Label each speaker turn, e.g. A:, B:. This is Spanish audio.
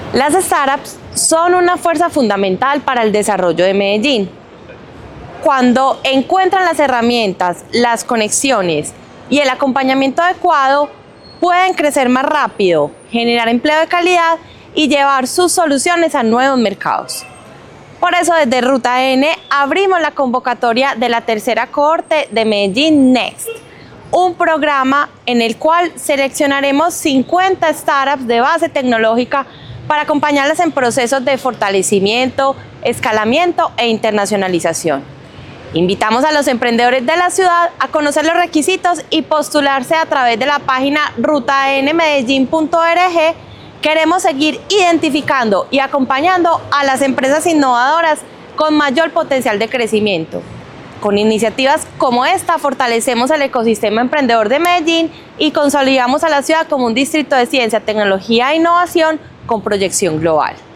A: Las startups son una fuerza fundamental para el desarrollo de Medellín. Cuando encuentran las herramientas, las conexiones y el acompañamiento adecuado, pueden crecer más rápido, generar empleo de calidad y llevar sus soluciones a nuevos mercados. Por eso, desde Ruta N abrimos la convocatoria de la tercera cohorte de Medellín Next, un programa en el cual seleccionaremos 50 startups de base tecnológica para acompañarlas en procesos de fortalecimiento, escalamiento e internacionalización. Invitamos a los emprendedores de la ciudad a conocer los requisitos y postularse a través de la página rutanmedellin.org. Queremos seguir identificando y acompañando a las empresas innovadoras con mayor potencial de crecimiento. Con iniciativas como esta fortalecemos el ecosistema emprendedor de Medellín y consolidamos a la ciudad como un distrito de ciencia, tecnología e innovación con proyección global.